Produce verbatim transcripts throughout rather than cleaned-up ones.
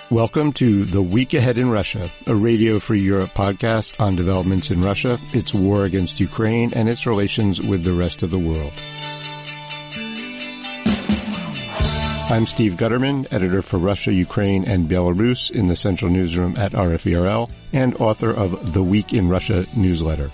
Welcome to The Week Ahead in Russia, a Radio Free Europe podcast on developments in Russia, its war against Ukraine, and its relations with the rest of the world. I'm Steve Gutterman, editor for Russia, Ukraine, and Belarus in the Central Newsroom at R F E R L, and author of The Week in Russia newsletter.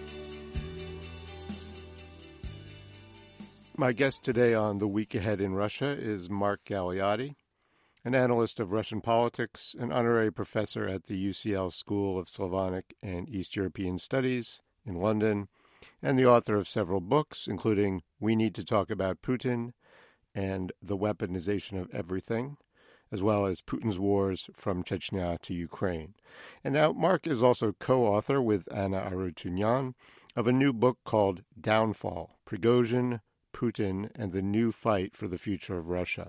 My guest today on The Week Ahead in Russia is Mark Galeotti, an analyst of Russian politics, an honorary professor at the U C L School of Slavonic and East European Studies in London, and the author of several books, including We Need to Talk About Putin and The Weaponization of Everything, as well as Putin's Wars from Chechnya to Ukraine. And now Mark is also co-author with Anna Arutyunyan of a new book called Downfall, Prigozhin, Putin, and the New Fight for the Future of Russia.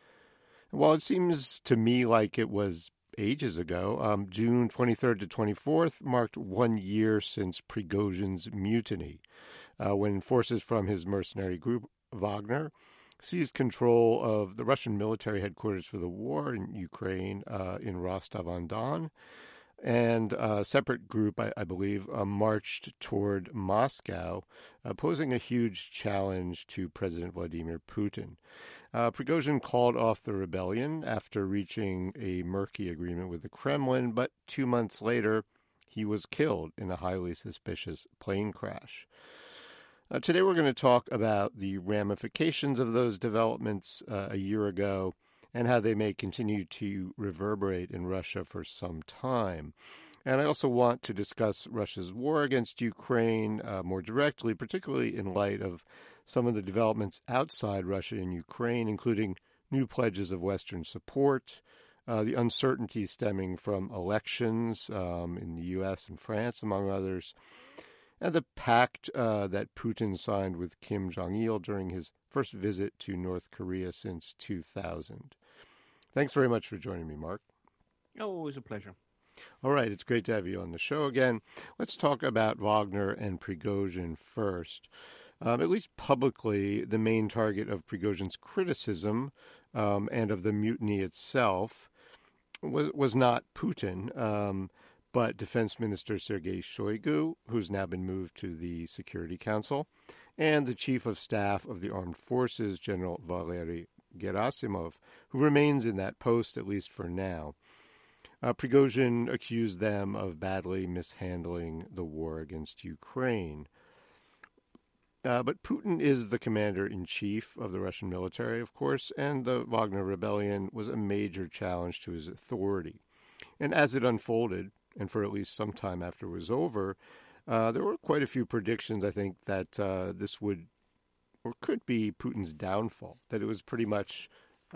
While it seems to me like it was ages ago, um, June twenty-third to twenty-fourth marked one year since Prigozhin's mutiny, uh, when forces from his mercenary group, Wagner, seized control of the Russian military headquarters for the war in Ukraine uh, in Rostov-on-Don, and a separate group, I, I believe, uh, marched toward Moscow, uh, posing a huge challenge to President Vladimir Putin. Uh, Prigozhin called off the rebellion after reaching a murky agreement with the Kremlin, but two months later, he was killed in a highly suspicious plane crash. Uh, today we're going to talk about the ramifications of those developments uh, a year ago and how they may continue to reverberate in Russia for some time. And I also want to discuss Russia's war against Ukraine uh, more directly, particularly in light of some of the developments outside Russia and Ukraine, including new pledges of Western support, uh, the uncertainty stemming from elections um, in the U S and France, among others, and the pact uh, that Putin signed with Kim Jong-il during his first visit to North Korea since two thousand. Thanks very much for joining me, Mark. Oh, always a pleasure. All right, it's great to have you on the show again. Let's talk about Wagner and Prigozhin first. Um, at least publicly, the main target of Prigozhin's criticism um, and of the mutiny itself was, was not Putin, um, but Defense Minister Sergei Shoigu, who's now been moved to the Security Council, and the Chief of Staff of the Armed Forces, General Valery Gerasimov, who remains in that post, at least for now. Uh, Prigozhin accused them of badly mishandling the war against Ukraine. Uh, but Putin is the commander-in-chief of the Russian military, of course, and the Wagner Rebellion was a major challenge to his authority. And as it unfolded, and for at least some time after it was over, uh, there were quite a few predictions, I think, that uh, this would or could be Putin's downfall, that it was pretty much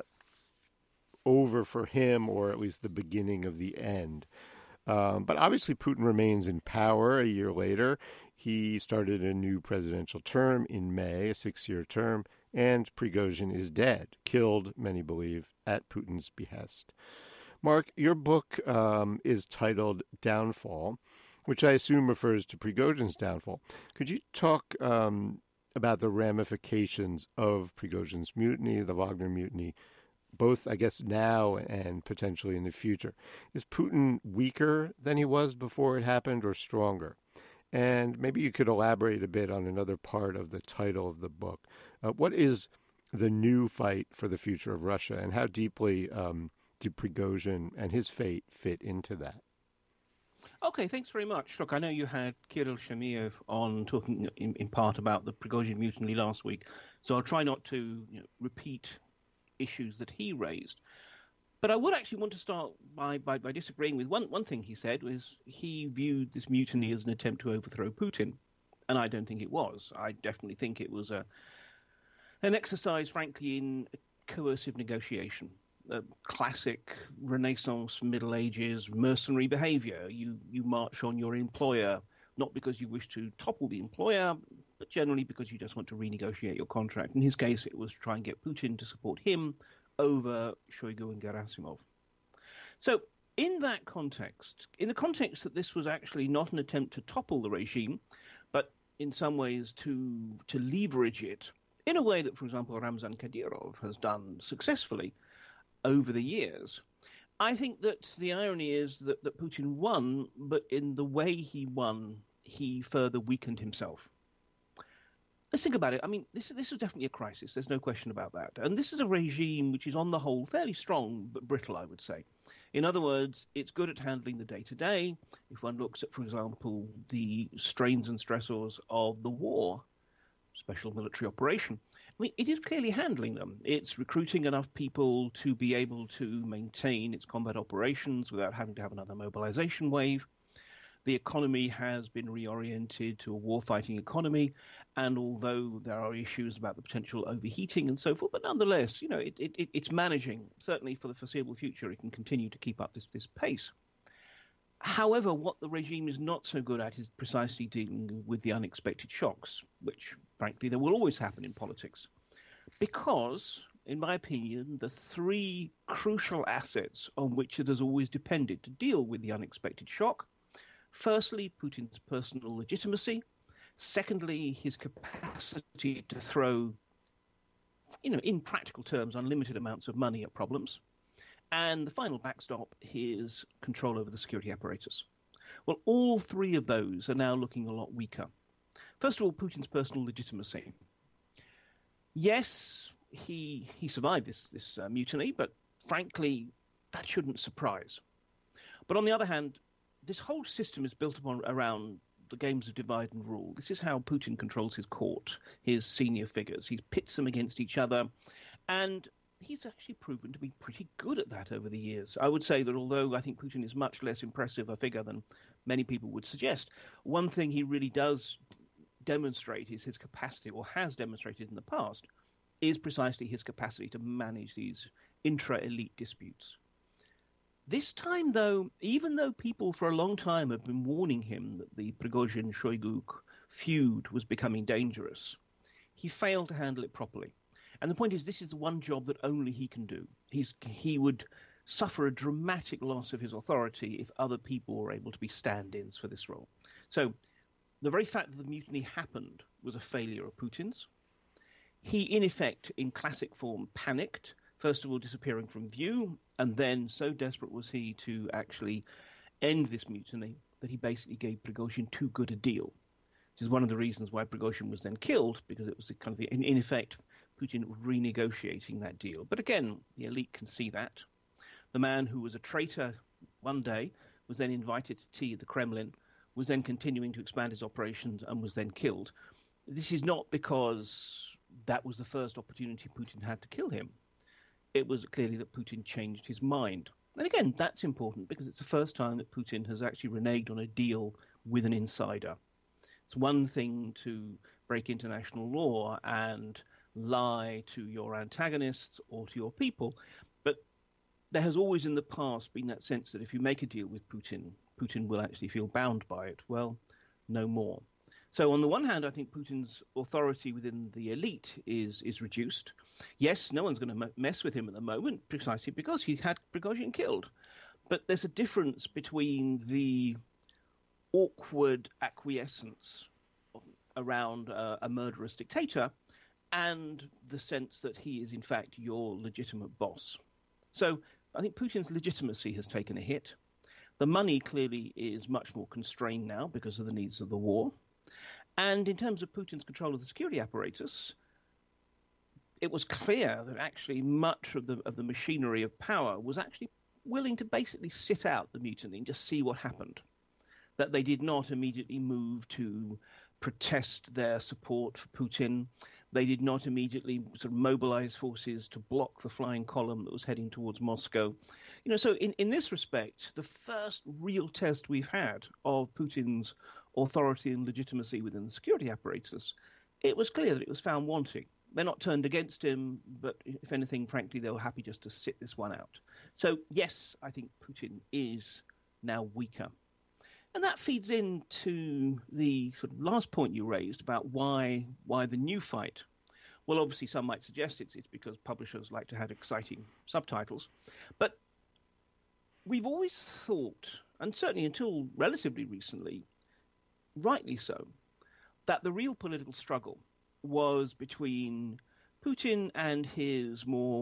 over for him, or at least the beginning of the end. Um, but obviously Putin remains in power a year later. He started a new presidential term in May, a six-year term, and Prigozhin is dead, killed, many believe, at Putin's behest. Mark, your book um, is titled Downfall, which I assume refers to Prigozhin's downfall. Could you talk um, about the ramifications of Prigozhin's mutiny, the Wagner mutiny, both, I guess, now and potentially in the future? Is Putin weaker than he was before it happened, or stronger? And maybe you could elaborate a bit on another part of the title of the book. Uh, what is the new fight for the future of Russia, and how deeply um, do Prigozhin and his fate fit into that? Okay, thanks very much. Look, I know you had Kirill Shemiev on talking in, in part about the Prigozhin mutiny last week, so I'll try not to you know, repeat issues that he raised. But I would actually want to start by, by, by disagreeing with one, one thing he said, was he viewed this mutiny as an attempt to overthrow Putin, and I don't think it was. I definitely think it was a an exercise, frankly, in coercive negotiation. Uh, classic Renaissance, Middle Ages, mercenary behavior. You, you march on your employer, not because you wish to topple the employer, but generally because you just want to renegotiate your contract. In his case, it was to try and get Putin to support him over Shoigu and Gerasimov. So in that context, in the context that this was actually not an attempt to topple the regime, but in some ways to to leverage it in a way that, for example, Ramzan Kadyrov has done successfully over the years, I think that the irony is that, that Putin won, but in the way he won, he further weakened himself. Let's think about it. I mean, this, this is definitely a crisis. There's no question about that. And this is a regime which is on the whole fairly strong, but brittle, I would say. In other words, it's good at handling the day-to-day. If one looks at, for example, the strains and stressors of the war, special military operation, I mean, it is clearly handling them. It's recruiting enough people to be able to maintain its combat operations without having to have another mobilization wave. The economy has been reoriented to a war-fighting economy, and although there are issues about the potential overheating and so forth, but nonetheless, you know, it, it, it's managing. Certainly for the foreseeable future, it can continue to keep up this, this pace. However, what the regime is not so good at is precisely dealing with the unexpected shocks, which, frankly, there will always happen in politics. Because, in my opinion, the three crucial assets on which it has always depended to deal with the unexpected shock: firstly, Putin's personal legitimacy. Secondly, his capacity to throw, you know, in practical terms, unlimited amounts of money at problems. And the final backstop, his control over the security apparatus. Well, all three of those are now looking a lot weaker. First of all, Putin's personal legitimacy. Yes, he he survived this, this uh, mutiny, but frankly, that shouldn't surprise. But on the other hand, this whole system is built upon around the games of divide and rule. This is how Putin controls his court, his senior figures. He pits them against each other, and he's actually proven to be pretty good at that over the years. I would say that although I think Putin is much less impressive a figure than many people would suggest, one thing he really does demonstrate is his capacity, or has demonstrated in the past, is precisely his capacity to manage these intra-elite disputes. This time, though, even though people for a long time have been warning him that the Prigozhin-Shoigu feud was becoming dangerous, he failed to handle it properly. And the point is, this is the one job that only he can do. He's, he would suffer a dramatic loss of his authority if other people were able to be stand-ins for this role. So the very fact that the mutiny happened was a failure of Putin's. He, in effect, in classic form, panicked, first of all disappearing from view, and then so desperate was he to actually end this mutiny that he basically gave Prigozhin too good a deal, which is one of the reasons why Prigozhin was then killed, because it was the kind of, the, in, in effect, Putin renegotiating that deal. But again, the elite can see that. The man who was a traitor one day was then invited to tea at the Kremlin, was then continuing to expand his operations, and was then killed. This is not because that was the first opportunity Putin had to kill him. It was clearly that Putin changed his mind. And again, that's important because it's the first time that Putin has actually reneged on a deal with an insider. It's one thing to break international law and lie to your antagonists or to your people, but there has always in the past been that sense that if you make a deal with Putin, Putin will actually feel bound by it. Well, no more. So on the one hand, I think Putin's authority within the elite is is reduced. Yes, no one's going to mess with him at the moment, precisely because he had Prigozhin killed. But there's a difference between the awkward acquiescence around uh, a murderous dictator and the sense that he is, in fact, your legitimate boss. So I think Putin's legitimacy has taken a hit. The money clearly is much more constrained now because of the needs of the war. And in terms of Putin's control of the security apparatus, it was clear that actually much of the of the machinery of power was actually willing to basically sit out the mutiny and just see what happened. That they did not immediately move to protest their support for Putin. They did not immediately sort of mobilize forces to block the flying column that was heading towards Moscow. You know, so in, in this respect, the first real test we've had of Putin's authority and legitimacy within the security apparatus, it was clear that it was found wanting. They're not turned against him, but if anything, frankly, they were happy just to sit this one out. So, yes, I think Putin is now weaker. And that feeds into the sort of last point you raised about why why the new fight. Well, obviously, some might suggest it's, it's because publishers like to have exciting subtitles. But we've always thought, and certainly until relatively recently, rightly so, that the real political struggle was between Putin and his more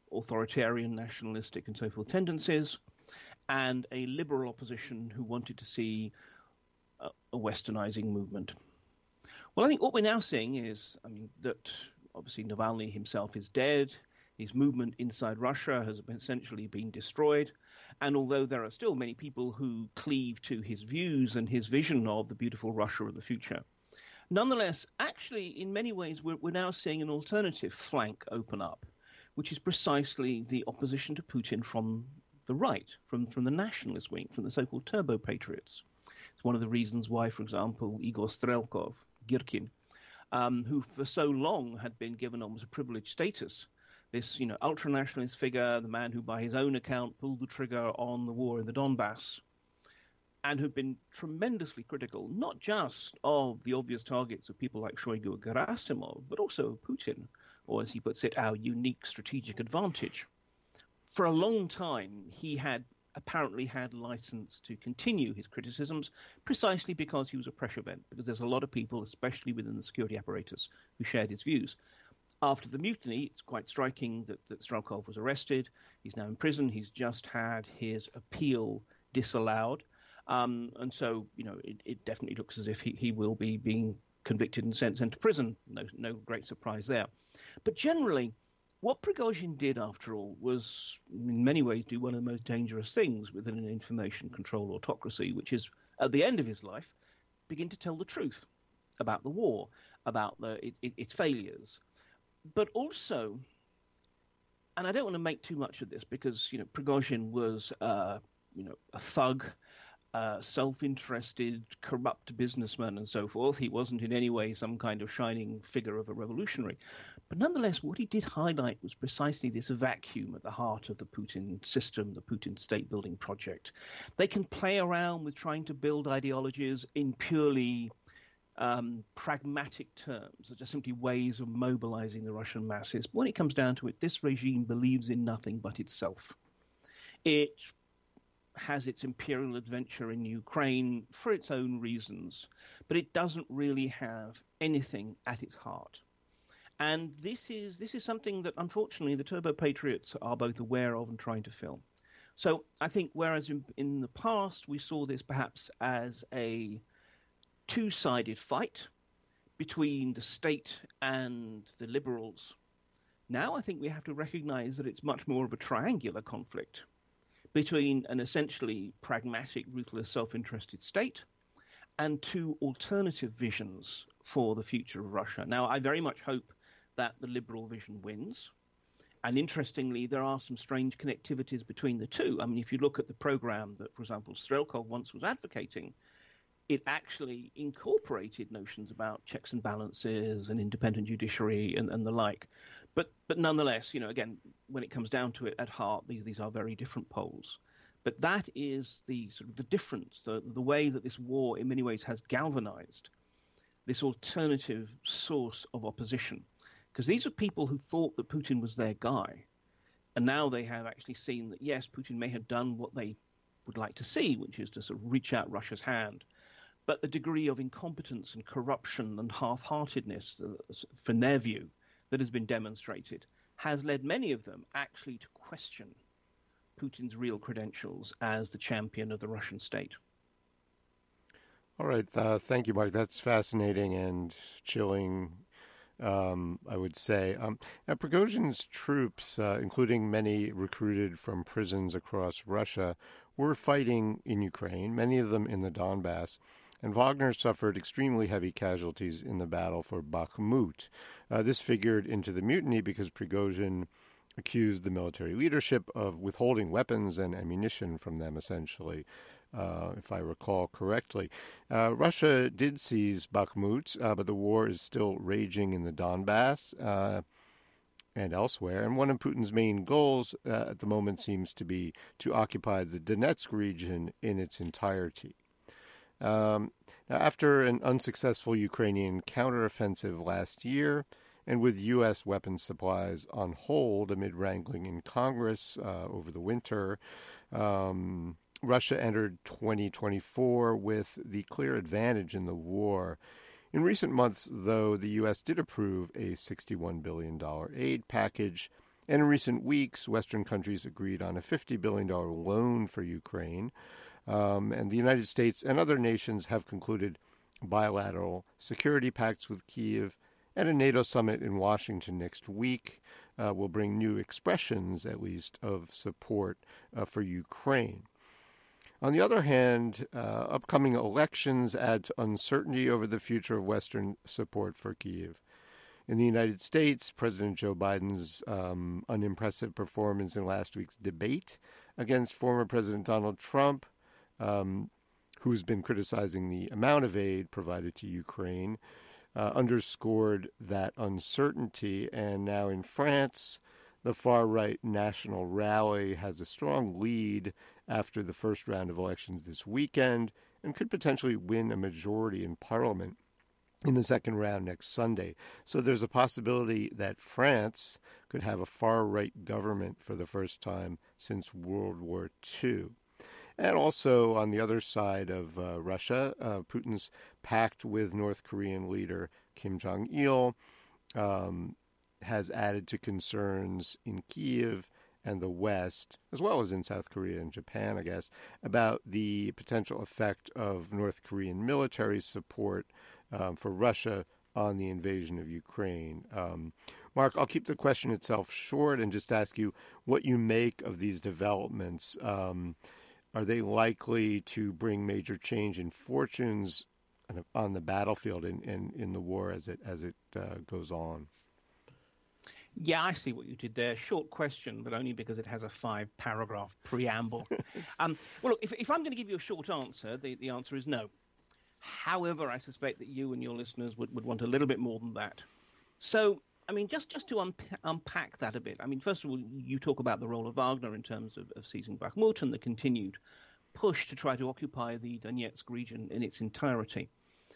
authoritarian, nationalistic, and so forth tendencies, and a liberal opposition who wanted to see a, a westernizing movement. Well, I think what we're now seeing is, I mean, that obviously Navalny himself is dead. His movement inside Russia has essentially been destroyed. And although there are still many people who cleave to his views and his vision of the beautiful Russia of the future, nonetheless, actually, in many ways, we're, we're now seeing an alternative flank open up, which is precisely the opposition to Putin from the right, from, from the nationalist wing, from the so-called turbo patriots. It's one of the reasons why, for example, Igor Strelkov, Girkin, um, who for so long had been given almost a privileged status, this, you know, ultra-nationalist figure, the man who by his own account pulled the trigger on the war in the Donbass, and who'd been tremendously critical, not just of the obvious targets of people like Shoigu or Gerasimov, but also of Putin, or as he puts it, our unique strategic advantage. For a long time, he had apparently had license to continue his criticisms precisely because he was a pressure vent, because there's a lot of people, especially within the security apparatus, who shared his views. After the mutiny, it's quite striking that, that Strelkov was arrested. He's now in prison. He's just had his appeal disallowed. Um, and so, you know, it, it definitely looks as if he, he will be being convicted and sent, sent to prison. No, no great surprise there. But generally, what Prigozhin did, after all, was in many ways do one of the most dangerous things within an information control autocracy, which is, at the end of his life, begin to tell the truth about the war, about the, it, it, its failures. But also, and I don't want to make too much of this because, you know, Prigozhin was, uh, you know, a thug, uh, self-interested, corrupt businessman and so forth. He wasn't in any way some kind of shining figure of a revolutionary. But nonetheless, what he did highlight was precisely this vacuum at the heart of the Putin system, the Putin state-building project. They can play around with trying to build ideologies in purely Um, pragmatic terms, they're just simply ways of mobilizing the Russian masses. But when it comes down to it, this regime believes in nothing but itself. It has its imperial adventure in Ukraine for its own reasons, but it doesn't really have anything at its heart. And this is this is something that, unfortunately, the turbo patriots are both aware of and trying to fill. So I think whereas in, in the past we saw this perhaps as a two-sided fight between the state and the liberals, now I think we have to recognize that it's much more of a triangular conflict between an essentially pragmatic, ruthless, self-interested state and two alternative visions for the future of Russia. Now, I very much hope that the liberal vision wins. And interestingly, there are some strange connectivities between the two. I mean, if you look at the program that, for example, Strelkov once was advocating, it actually incorporated notions about checks and balances and independent judiciary and, and the like. But but nonetheless, you know, again, when it comes down to it, at heart, these these are very different poles. But that is the sort of the difference, the, the way that this war in many ways has galvanized this alternative source of opposition. Because these are people who thought that Putin was their guy. And now they have actually seen that, yes, Putin may have done what they would like to see, which is to sort of reach out Russia's hand. But the degree of incompetence and corruption and half-heartedness, uh, from their view, that has been demonstrated, has led many of them actually to question Putin's real credentials as the champion of the Russian state. All right. Uh, thank you, Mark. That's fascinating and chilling, um, I would say. Um, now, Prigozhin's troops, uh, including many recruited from prisons across Russia, were fighting in Ukraine, many of them in the Donbass. And Wagner suffered extremely heavy casualties in the battle for Bakhmut. Uh, this figured into the mutiny because Prigozhin accused the military leadership of withholding weapons and ammunition from them, essentially, uh, if I recall correctly. Uh, Russia did seize Bakhmut, uh, but the war is still raging in the Donbass uh, and elsewhere. And one of Putin's main goals uh, at the moment seems to be to occupy the Donetsk region in its entirety. Um, now, after an unsuccessful Ukrainian counteroffensive last year, and with U S weapons supplies on hold amid wrangling in Congress uh, over the winter, um, Russia entered twenty twenty-four with the clear advantage in the war. In recent months, though, the U S did approve a sixty-one billion dollars aid package, And in recent weeks, Western countries agreed on a fifty billion dollars loan for Ukraine. Um, and the United States and other nations have concluded bilateral security pacts with Kyiv, and a NATO summit in Washington next week uh, will bring new expressions, at least, of support uh, for Ukraine. On the other hand, uh, upcoming elections add to uncertainty over the future of Western support for Kyiv. In the United States, President Joe Biden's um, unimpressive performance in last week's debate against former President Donald Trump, um, who's been criticizing the amount of aid provided to Ukraine, uh, underscored that uncertainty. And now in France, the far-right National Rally has a strong lead after the first round of elections this weekend and could potentially win a majority in parliament in the second round next Sunday. So there's a possibility that France could have a far-right government for the first time since World War Two. And also on the other side of uh, Russia, uh, Putin's pact with North Korean leader Kim Jong-il um, has added to concerns in Kyiv and the West, as well as in South Korea and Japan, I guess, about the potential effect of North Korean military support um, for Russia on the invasion of Ukraine. Um, Mark, I'll keep the question itself short and just ask you what you make of these developments. Um, are they likely to bring major change in fortunes on the battlefield in, in, in the war as it as it uh, goes on? Yeah, I see what you did there. Short question, but only because it has a five-paragraph preamble. um, well, look, if, if I'm going to give you a short answer, the, the answer is no. However, I suspect that you and your listeners would, would want a little bit more than that. So, I mean, just, just to un- unpack that a bit, I mean, first of all, you talk about the role of Wagner in terms of, of seizing Bakhmut and the continued push to try to occupy the Donetsk region in its entirety.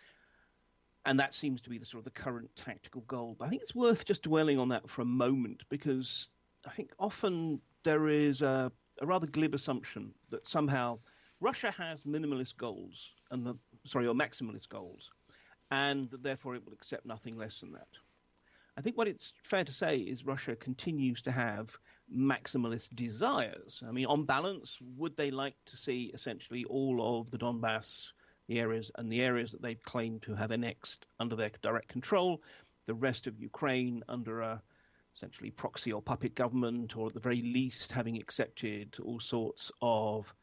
And that seems to be the sort of the current tactical goal. But I think it's worth just dwelling on that for a moment, because I think often there is a, a rather glib assumption that somehow Russia has minimalist goals, and the, sorry, or maximalist goals, and that therefore it will accept nothing less than that. I think what it's fair to say is Russia continues to have maximalist desires. I mean, on balance, would they like to see essentially all of the Donbass, the areas and the areas that they've claimed to have annexed under their direct control, the rest of Ukraine under a essentially proxy or puppet government, or at the very least having accepted all sorts of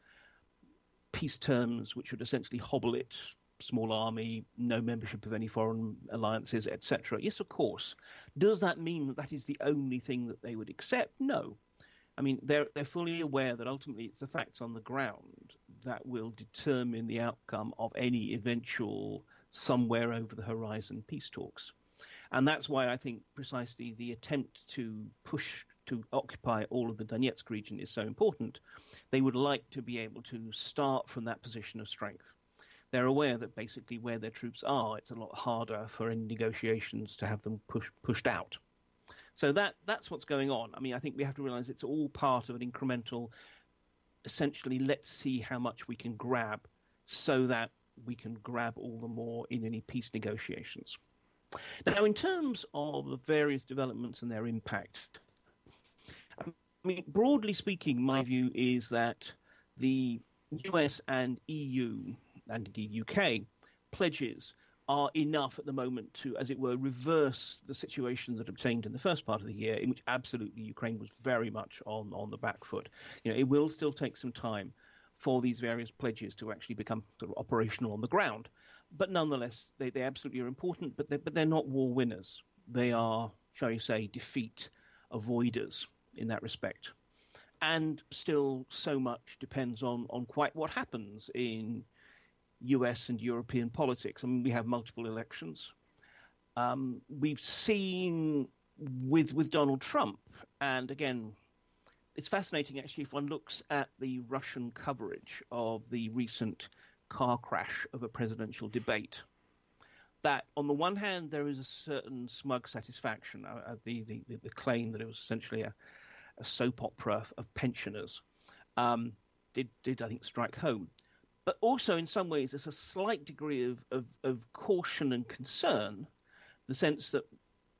peace terms which would essentially hobble it, small army, no membership of any foreign alliances, et cetera. Yes, of course. Does that mean that that is the only thing that they would accept? No. I mean, they're they're fully aware that ultimately it's the facts on the ground that will determine the outcome of any eventual somewhere over the horizon peace talks. And that's why I think precisely the attempt to push to occupy all of the Donetsk region is so important. They would like to be able to start from that position of strength. They're aware that basically where their troops are, it's a lot harder for any negotiations to have them push, pushed out. So that that's what's going on. I mean, I think we have to realize it's all part of an incremental, essentially, let's see how much we can grab so that we can grab all the more in any peace negotiations. Now, in terms of the various developments and their impact, I mean, broadly speaking, my view is that the U S and E U, and indeed U K, pledges are enough at the moment to, as it were, reverse the situation that obtained in the first part of the year, in which absolutely Ukraine was very much on, on the back foot. You know, it will still take some time for these various pledges to actually become sort of operational on the ground. But nonetheless, they, they absolutely are important, but they're, but they're not war winners. They are, shall we say, defeat avoiders in that respect. And still so much depends on, on quite what happens in U S and European politics. I mean, we have multiple elections. Um, we've seen with with Donald Trump, and again, it's fascinating actually if one looks at the Russian coverage of the recent car crash of a presidential debate, that on the one hand there is a certain smug satisfaction at uh, the, the, the claim that it was essentially a, a soap opera of pensioners um, did, did, I think, strike home. But also, in some ways, there's a slight degree of, of, of caution and concern, the sense that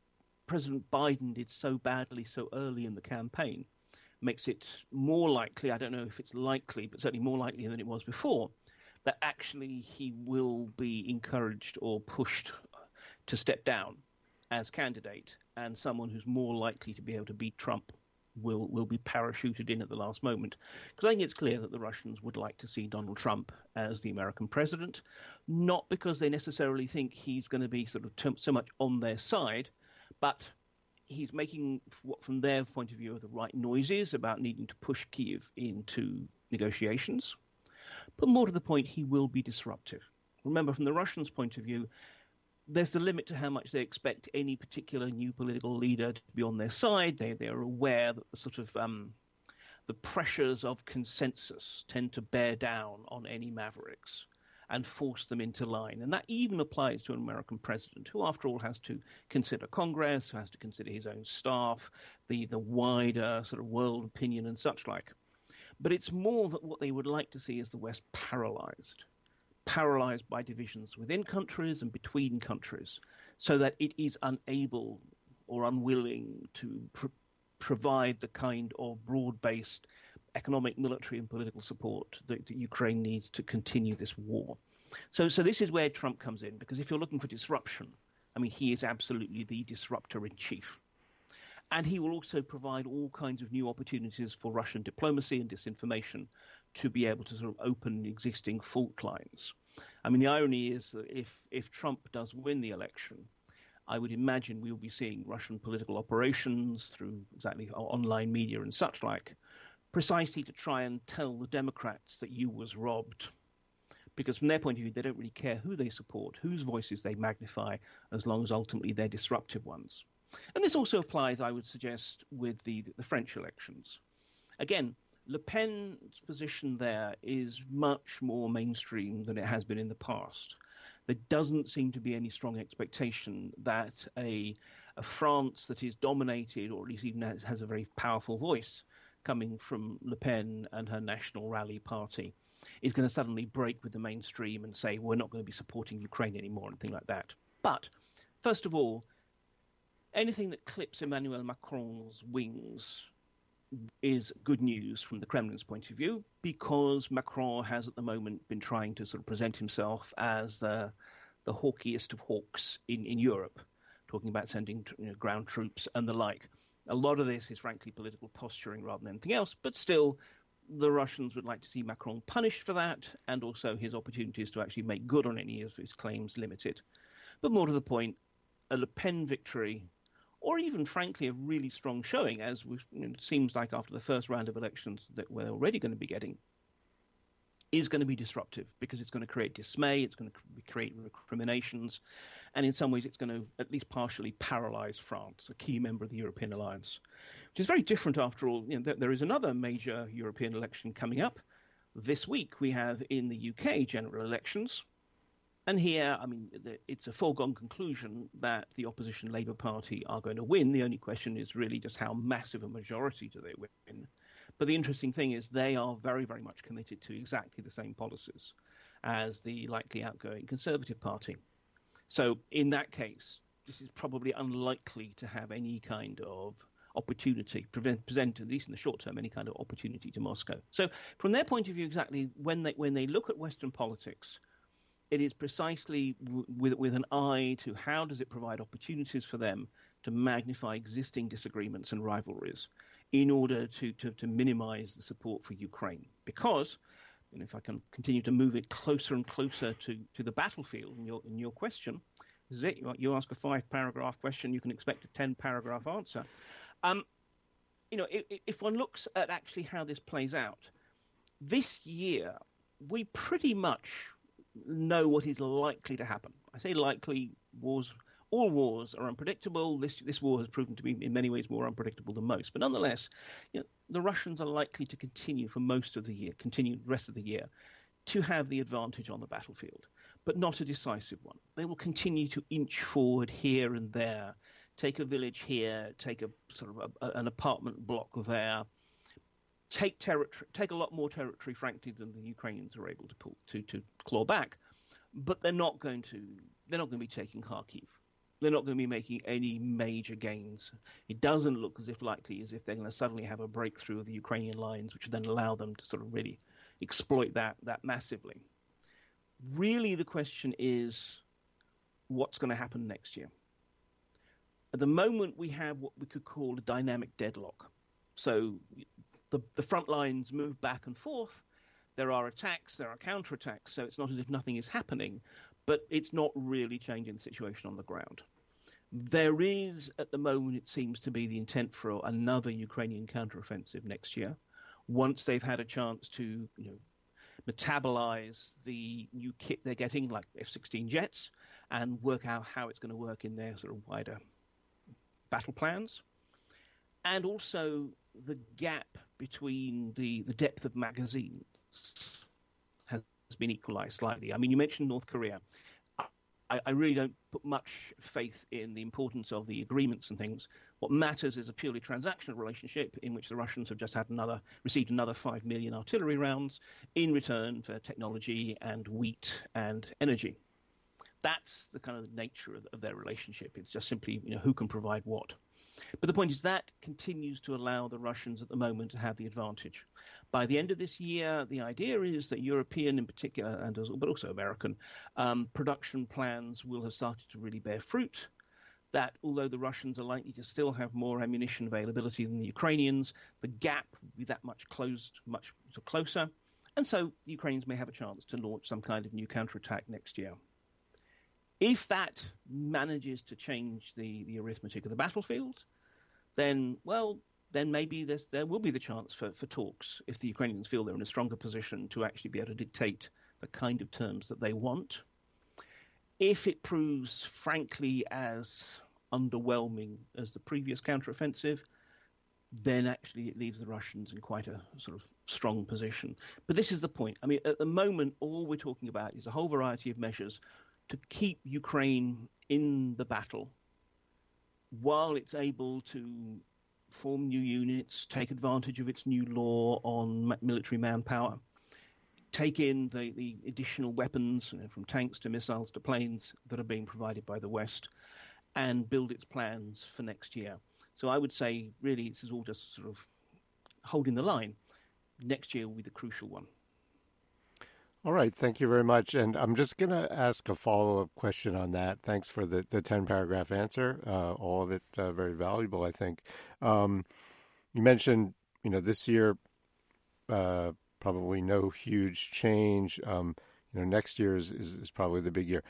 President Biden did so badly so early in the campaign makes it more likely, I don't know if it's likely, but certainly more likely than it was before, that actually he will be encouraged or pushed to step down as candidate, and someone who's more likely to be able to beat Trump will will be parachuted in at the last moment. Because I think it's clear that the Russians would like to see Donald Trump as the American president, not because they necessarily think he's going to be sort of t- so much on their side, but he's making, what from their point of view, are the right noises about needing to push Kyiv into negotiations. But more to the point, he will be disruptive. Remember, from the Russians' point of view, there's the limit to how much they expect any particular new political leader to be on their side. They they are aware that the sort of um, the pressures of consensus tend to bear down on any mavericks and force them into line. And that even applies to an American president, who, after all, has to consider Congress, who has to consider his own staff, the the wider sort of world opinion and such like. But it's more that what they would like to see is the West paralyzed. Paralyzed by divisions within countries and between countries, so that it is unable or unwilling to pr- provide the kind of broad-based economic, military and political support that, that Ukraine needs to continue this war. So, so this is where Trump comes in, because if you're looking for disruption, I mean, he is absolutely the disruptor in chief. And he will also provide all kinds of new opportunities for Russian diplomacy and disinformation to be able to sort of open existing fault lines. I mean, the irony is that if, if Trump does win the election, I would imagine we will be seeing Russian political operations through exactly online media and such like, precisely to try and tell the Democrats that you was robbed. Because from their point of view, they don't really care who they support, whose voices they magnify, as long as ultimately they're disruptive ones. And this also applies, I would suggest, with the, the French elections. Again, Le Pen's position there is much more mainstream than it has been in the past. There doesn't seem to be any strong expectation that a, a France that is dominated, or at least even has, has a very powerful voice coming from Le Pen and her National Rally Party, is going to suddenly break with the mainstream and say, we're not going to be supporting Ukraine anymore, and things like that. But, first of all, anything that clips Emmanuel Macron's wings is good news from the Kremlin's point of view, because Macron has at the moment been trying to sort of present himself as the, the hawkiest of hawks in, in Europe, talking about sending you know, ground troops and the like. A lot of this is frankly political posturing rather than anything else, but still the Russians would like to see Macron punished for that, and also his opportunities to actually make good on any of his claims limited. But more to the point, a Le Pen victory, or even, frankly, a really strong showing, as we, you know, it seems like after the first round of elections that we're already going to be getting, is going to be disruptive, because it's going to create dismay, it's going to create recriminations, and in some ways it's going to at least partially paralyze France, a key member of the European alliance, which is very different after all. You know, there, there is another major European election coming up. This week we have in the U K general elections. And here, I mean, it's a foregone conclusion that the opposition Labour Party are going to win. The only question is really just how massive a majority do they win. But the interesting thing is they are very, very much committed to exactly the same policies as the likely outgoing Conservative Party. So in that case, this is probably unlikely to have any kind of opportunity, present, present at least in the short term, any kind of opportunity to Moscow. So from their point of view, exactly when they when they look at Western politics, it is precisely w- with, with an eye to how does it provide opportunities for them to magnify existing disagreements and rivalries in order to, to, to minimize the support for Ukraine. Because, and if I can continue to move it closer and closer to, to the battlefield, in your, in your question, this is it, you, you ask a five-paragraph question, you can expect a ten-paragraph answer. Um, you know, if, if one looks at actually how this plays out, this year we pretty much know what is likely to happen. I say likely. Wars, all wars are unpredictable. This this war has proven to be in many ways more unpredictable than most. But nonetheless, you know, the Russians are likely to continue for most of the year, continue the rest of the year, to have the advantage on the battlefield, but not a decisive one. They will continue to inch forward here and there, take a village here, take a sort of a, an apartment block there. Take territory, take a lot more territory, frankly, than the Ukrainians are able to pull to, to claw back, but they're not going to they're not going to be taking Kharkiv. they're not going to be making any major gains. It doesn't look as if likely as if they're going to suddenly have a breakthrough of the Ukrainian lines, which would then allow them to sort of really exploit that that massively. Really, the question is what's going to happen next year. At the moment, we have what we could call a dynamic deadlock. So the, the front lines move back and forth. There are attacks, there are counterattacks, so it's not as if nothing is happening, but it's not really changing the situation on the ground. There is, at the moment, it seems to be the intent for another Ukrainian counteroffensive next year, once they've had a chance to, you know, metabolize the new kit they're getting, like F sixteen jets, and work out how it's going to work in their sort of wider battle plans. And also the gap between the, the depth of magazines has been equalized slightly. I mean, you mentioned North Korea. I, I really don't put much faith in the importance of the agreements and things. What matters is a purely transactional relationship in which the Russians have just had another, received another five million artillery rounds in return for technology and wheat and energy. That's the kind of nature of, of their relationship. It's just simply, you know, who can provide what. But the point is that continues to allow the Russians at the moment to have the advantage. By the end of this year, the idea is that European in particular, and as, but also American, um, production plans will have started to really bear fruit. That although the Russians are likely to still have more ammunition availability than the Ukrainians, the gap will be that much closed, much closer. And so the Ukrainians may have a chance to launch some kind of new counterattack next year. If that manages to change the, the arithmetic of the battlefield, then, well, then maybe there will be the chance for, for talks if the Ukrainians feel they're in a stronger position to actually be able to dictate the kind of terms that they want. If it proves, frankly, as underwhelming as the previous counteroffensive, then actually it leaves the Russians in quite a sort of strong position. But this is the point. I mean, at the moment, all we're talking about is a whole variety of measures to keep Ukraine in the battle while it's able to form new units, take advantage of its new law on military manpower, take in the, the additional weapons, you know, from tanks to missiles to planes that are being provided by the West, and build its plans for next year. So I would say, really, this is all just sort of holding the line. Next year will be the crucial one. All right. Thank you very much. And I'm just going to ask a follow-up question on that. Thanks for the, the ten-paragraph answer. Uh, all of it uh, very valuable, I think. Um, you mentioned, you know, this year, uh, probably no huge change. Um, you know, next year is, is, is probably the big year.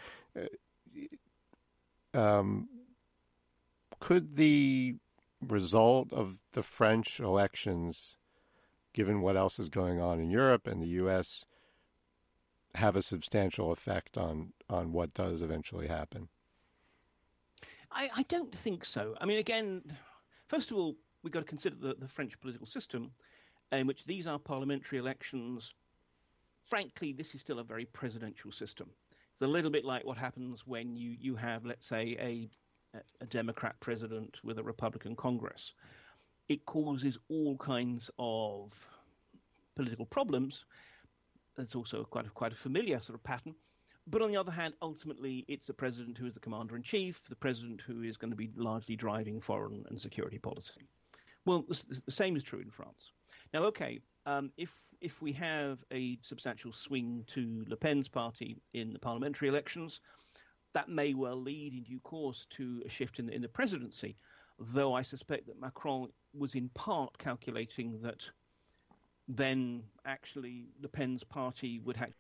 Uh, um, could the result of the French elections, given what else is going on in Europe and the U S, have a substantial effect on, on what does eventually happen? I, I don't think so. I mean, again, first of all, we've got to consider the, the French political system, in which these are parliamentary elections. Frankly, this is still a very presidential system. It's a little bit like what happens when you, you have, let's say, a, a Democrat president with a Republican Congress. It causes all kinds of political problems. It's also quite a, quite a familiar sort of pattern. But on the other hand, ultimately, it's the president who is the commander-in-chief, the president who is going to be largely driving foreign and security policy. Well, the, the same is true in France. Now, okay, um, if if we have a substantial swing to Le Pen's party in the parliamentary elections, that may well lead in due course to a shift in the, in the presidency, though I suspect that Macron was in part calculating that then actually Le Pen's party would have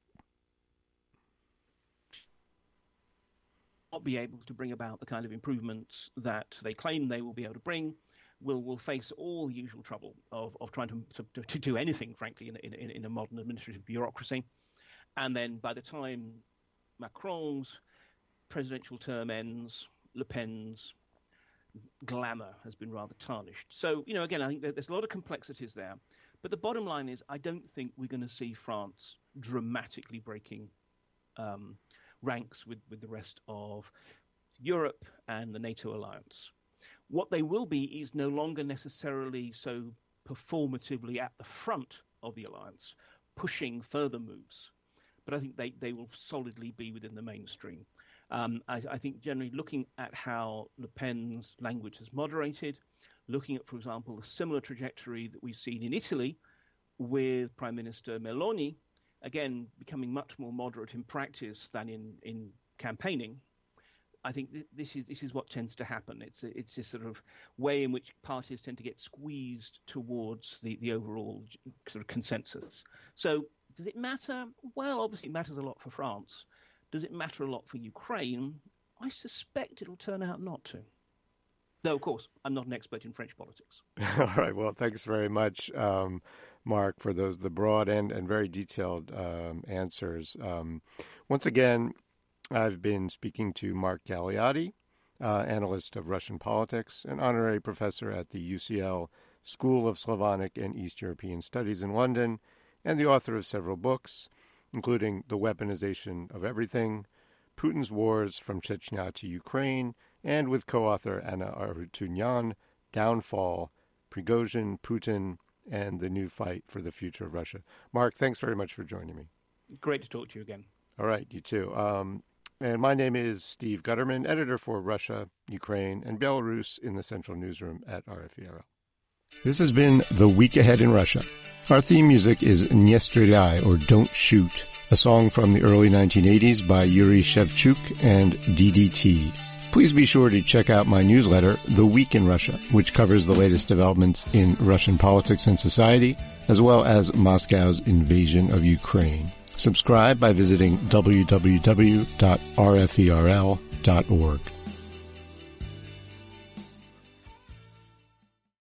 not be able to bring about the kind of improvements that they claim they will be able to bring, will will face all the usual trouble of, of trying to, to to do anything, frankly, in, in, in a modern administrative bureaucracy. And then by the time Macron's presidential term ends, Le Pen's glamour has been rather tarnished. So, you know, again, I think there's a lot of complexities there. But the bottom line is I don't think we're going to see France dramatically breaking um, ranks with, with the rest of Europe and the NATO alliance. What they will be is no longer necessarily so performatively at the front of the alliance, pushing further moves. But I think they, they will solidly be within the mainstream. Um, I, I think generally looking at how Le Pen's language has moderated, looking at, for example, the similar trajectory that we've seen in Italy with Prime Minister Meloni, again, becoming much more moderate in practice than in, in campaigning. I think th- this is this is what tends to happen. It's a, it's a sort of way in which parties tend to get squeezed towards the, the overall sort of consensus. So does it matter? Well, obviously it matters a lot for France. Does it matter a lot for Ukraine? I suspect it'll turn out not to. Though, of course, I'm not an expert in French politics. All right. Well, thanks very much, um, Mark, for those the broad and, and very detailed um, answers. Um, once again, I've been speaking to Mark Galeotti, uh, analyst of Russian politics, an honorary professor at the U C L School of Slavonic and East European Studies in London, and the author of several books, including The Weaponization of Everything, Putin's Wars from Chechnya to Ukraine, and with co-author Anna Arutunyan, Downfall, Prigozhin, Putin, and the New Fight for the Future of Russia. Mark, thanks very much for joining me. Great to talk to you again. All right, you too. Um, and my name is Steve Gutterman, editor for Russia, Ukraine, and Belarus in the Central Newsroom at R F E R L. This has been The Week Ahead in Russia. Our theme music is Nie Streляй, or Don't Shoot, a song from the early nineteen eighties by Yuri Shevchuk and D D T. Please be sure to check out my newsletter, The Week in Russia, which covers the latest developments in Russian politics and society, as well as Moscow's invasion of Ukraine. Subscribe by visiting w w w dot r f e r l dot org.